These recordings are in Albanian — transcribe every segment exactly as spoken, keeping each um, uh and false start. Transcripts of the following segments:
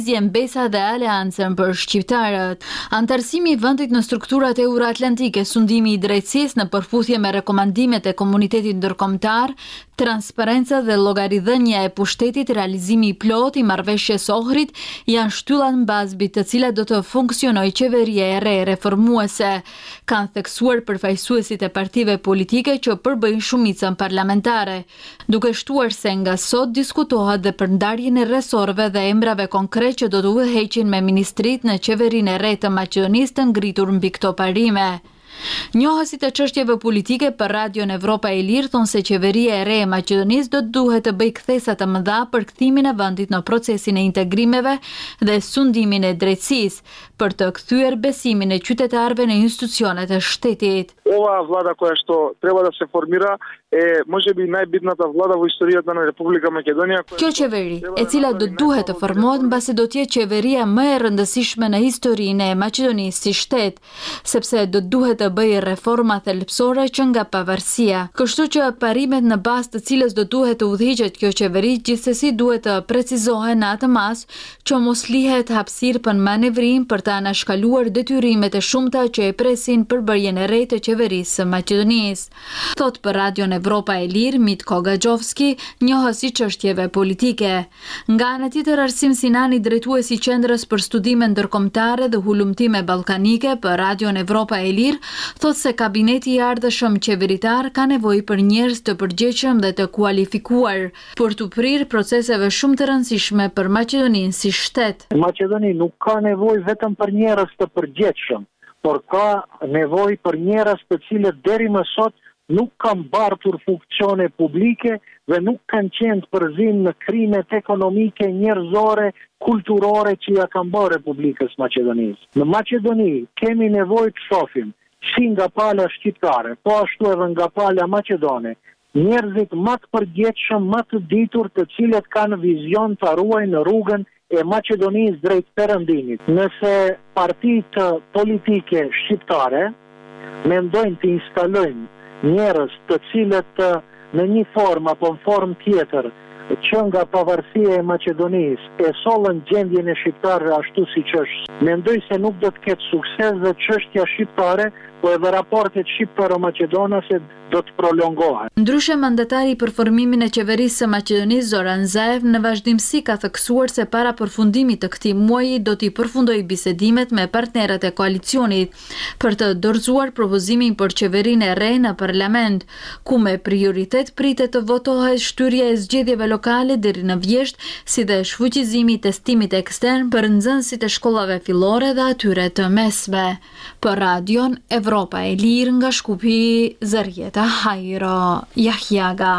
Mbesa dhe Aleancën për shqiptarët. Antarësimi i vendit në strukturat euroatlantike, sundimi i drejtësisë në përputhje me rekomandimet e komunitetit ndërkombëtar, transparenca dhe llogaridhënia e pushtetit, realizimi i plot i marrëveshjes Ohrid janë shtyllat mbazbi të cilat do të funksionojë qeveria e re reformuese, kanë theksuar përfaqësuesit e partive politike që përbëjnë shumicën parlamentare, duke shtuar se nga sot diskutohet dhe për ndarjen e rresorëve dhe emrave konkret që do të udhëheqin me ministrit në qeverinë e re të Maqedonisë të ngritur mbi këto parime. Njohësit e çështjeve politike për Radion Evropa e Lirë thonë se qeveria e re e Maqedonisë do të duhet të bëjë kthesa të mëdha për kthimin e vendit në procesin e integrimeve dhe sundimin e drejtësisë, për të kthyer besimin e qytetarëve në institucionet e shtetit. Ova vlada koja što treba da se formira e može bi najbitnata vlada u istorijata në Republika Makedonia. Kjo qeveri, e cila do duhet të formohet mbasi do të jetë qeveria më e rëndësishme në historinë e Maqedonisë si shtet, sepse do duhet të bëjë reforma thelbësore që nga pavarësia. Kështu që parimet në bazë të cilës do duhet të udhëhiqet kjo qeveri gjithsesi duhet të precizohen në atë mas që mos lihet hapësirë për manevrim për të anashkaluar detyrimet e shumta që e presin përbërjen e re të qeverisë së Maqedonisë. Thot për Radion Evropa e Lirë, Mitko Gaxhovski, njohës i çështjeve politike. Nga ana tjetër, Arsim Sinani, drejtuesi i Qendrës për Studime Ndërkombëtare dhe Hulumtime Ballkanike për Radion Evropa e Lirë, thot se kabineti i ardhshëm qeveritar ka nevojë për njerëz të përgjegjshëm dhe të kualifikuar për të prirë proceseve shumë të rëndësishme për Maqedoninë si shtet. Maqedoni nuk ka nevojë vetëm për njerëz të përgjegjshëm, por ka nevojë për njerëz të cilët deri më sot nuk kanë mbartur funksione publike dhe nuk kanë qenë të përzim në krimet ekonomike, njerëzore, kulturore që ja kanë bërë Republikës Maqedonisë. Në Maqedoni kemi nevojë të shohim si nga pala shqiptare, po ashtu edhe nga pala maqedone, njerëzit më të përgjegjshëm, më të ditur, të cilët kanë vizion të ruajnë në rrugën e Maqedonisë drejt perëndimit. Nëse partitë politike shqiptare mendojnë të instalojnë njerëz të cilët në një formë apo në formë tjetër që nga pavarësia e Maqedonisë e sollën gjendjen e shqiptarëve ashtu siç është, mendoj se nuk do të ketë sukses dhe çështja shqiptare, po edhe raportet shqiptaro-maqedonase do të prolongohen. Ndryshe, mandatari për formimin e qeverisë së Maqedonisë, Zoran Zaev, në vazhdimsi ka theksuar se para përfundimit të këtij muaji do t'i përfundojë bisedimet me partnerët e koalicionit për të dorëzuar propozimin për qeverinë e re në parlament, ku me prioritet pritet të votohet shtyrja e zgjedhjeve lokale deri në vjesht, si dhe shfuqizimi i testimit ekstern për nxënësit e shkollave fillore dhe atyre të mesme. Për Radion Evropa e Lirë nga Shkupi, Zërjeta Hajro Jahjaga.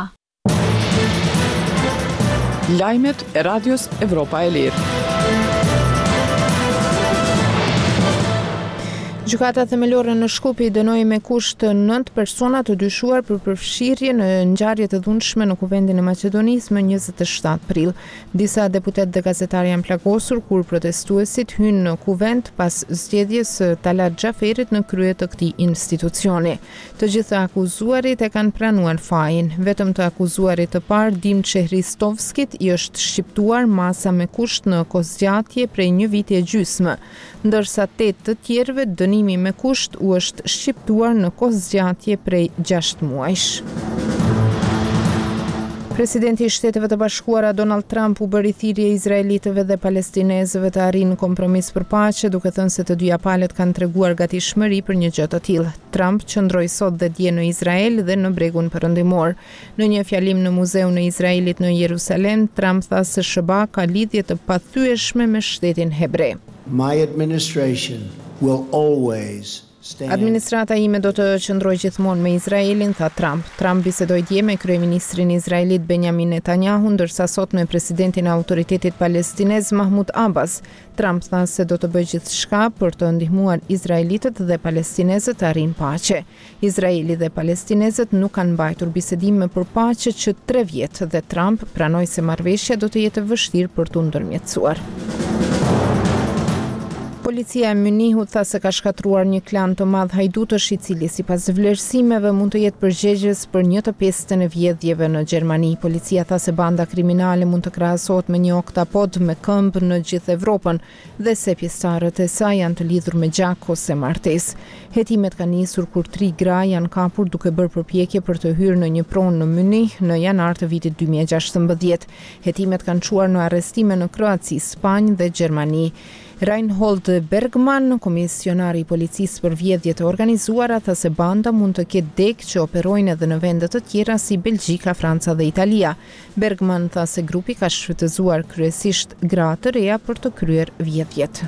Lajmet e Radios Evropa e Lirë. Gjykata themelore në Shkupi dënoi me kusht nëntë persona të dyshuar për përfshirje në ngjarje të dhunshme në Kuvendin e Maqedonisë më njëzet e shtatë prill. Disa deputet dhe gazetar janë plagosur kur protestuesit hynë në kuvend pas zgjedhjes së Talat Xhaferit në krye të këtij institucioni. Të gjithë akuzuarit e kanë pranuar fajin. Vetëm të akuzuarit të parë, Dimçe Hristovskit, i është shqiptuar masa me kusht në kozgjatje prej një viti e gjysmë, ndërsa tetë të tjerëve dënimi me kusht u është shqiptuar në kozgjatje prej gjashtë muajsh. Presidenti i Shteteve të Bashkuara Donald Trump u bëri thirrje izraelitëve dhe palestinezëve të arrijnë kompromis për paqe, duke thënë se të dyja palët kanë treguar gatishmëri për një gjë të tillë. Trump qëndroi sot dhe dje në Izrael dhe në Bregun Perëndimor. Në një fjalim në Muzeun e Izraelit në Jerusalem, Trump tha se S B A ka lidhje të pathyeshme me shtetin hebre. My administration will always Administrata ime do të qëndrojë gjithmonë me Izraelin, tha Trump. Trump bisedoi dje me kryeministrin izraelit Benjamin Netanyahu, ndërsa sot me presidentin e Autoritetit Palestinez Mahmud Abbas. Trump tha se do të bëjë gjithçka për të ndihmuar izraelitët dhe palestinezët të arrijnë paqe. Izraeli dhe palestinezët nuk kanë mbajtur bisedime për paqe që tre vjet dhe Trump pranoi se marrëveshja do të jetë vështirë për t'u ndërmjetësuar. Policia e Mynihut tha se ka shkatruar një klan të madh hajdutësh i cili sipas vlerësimeve mund të jetë përgjegjës për një të pestën e vjedhjeve në Gjermani. Policia tha se banda kriminale mund të krahasohet me një oktapod me këmbë në gjithë Evropën dhe se pjesëtarët e saj janë të lidhur me gjak ose martesë. Hetimet kanë nisur kur tri gra janë kapur duke bërë përpjekje për të hyrë në një pronë në Münih në janar të vitit dy mijë e gjashtëmbëdhjetë. Hetimet kanë çuar në arrestime në Kroaci, Spanjë dhe Gjermani. Reinhold Bergman, komisionari i policisë për vjedhje të organizuara, tha se banda mund të ketë deg që operojnë edhe në vende të tjera si Belgjika, Franca dhe Italia. Bergman tha se grupi ka shfrytëzuar kryesisht gra të reja për të kryer vjedhjet.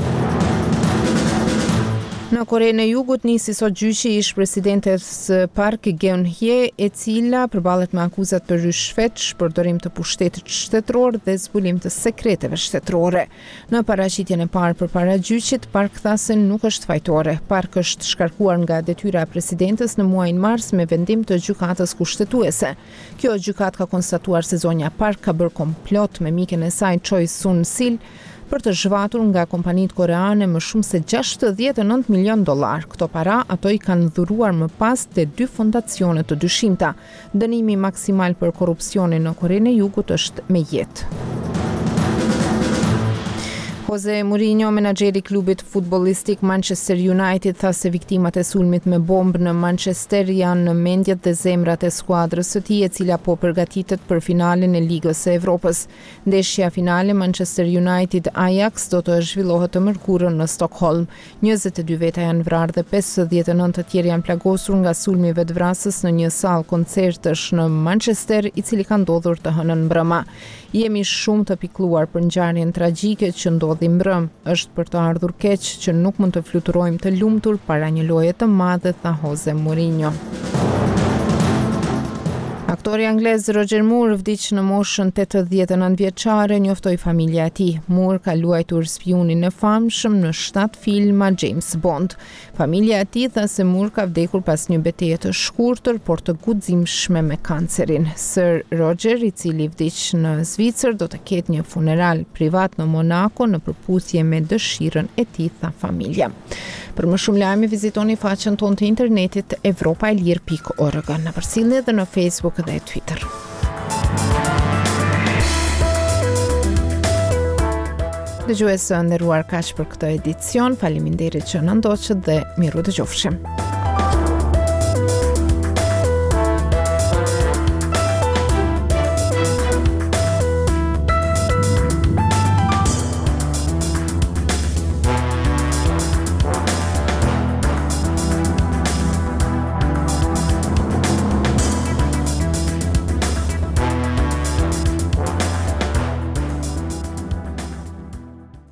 Në Korenë e Jugut nisi sot gjyqi i ish-presidentes Park Geun-hye, e cila përballet me akuzat për rishfetsh, përdorim të pushtetit shtetëror dhe zbulim të sekreteve shtetërore. Në paraqitjen e parë përpara gjyqit, Park tha se nuk është fajtore. Park është shkarkuar nga detyra e presidentes në muajin mars me vendim të gjykatës kushtetuese. Kjo gjykat ka konstatuar se zonja Park ka bërë komplot me miken e saj Choi Soon-sil për të zhvatur nga kompanitë koreane më shumë se gjashtëdhjetë e nëntë milion dollar. Këto para ato i kanë dhuruar më pas te dy fondacione të dyshimta. Dënimi maksimal për korrupsionin në Korenë e Jugut është me jetë. Jose Mourinho, menaxheri i klubit futbollistik Manchester United, tha se viktimat e sulmit me bombë në Manchester janë në mendjet dhe zemrat e skuadrës së tij, e cila po përgatitet për finalen e Ligës së Evropës. Ndeshja finale Manchester United Ajax do të zhvillohet të mërkurën në Stockholm. njëzet e dy veta janë vrarë dhe pesëdhjetë e nëntë të tjerë janë plagosur nga sulmi i vetvrasës në një sallë koncertësh në Manchester, i cili ka ndodhur të hënën mbrëma. Jemi shumë të pikëlluar për ngjarjen tragjike që ndodhi mbrëm. Është për të ardhur keq që nuk mund të fluturojmë të lumtur para një loje të madhe, tha Jose Mourinho. Aktori anglez Roger Moore vdiq në moshën tetëdhjetë e nëntë vjeçare, njoftoi familja e tij. Moore ka luajtur spionin e famshëm në shtatë filma James Bond. Familja e tij tha se Moore ka vdekur pas një betejë të shkurtër por të guximshme me kancerin. Sir Roger, i cili vdiq në Zvicër, do të ketë një funeral privat në Monaco në përputhje me dëshirën e tij, tha familja. Për më shumë lajme vizitoni faqen tonë të internetit evropaelir pikë org. Na përcjellni edhe në Facebook dhe Twitter. Dëgjues të nderuar, kaq për këtë edicion. Faleminderit që na ndoqët dhe miru dëgjofshim.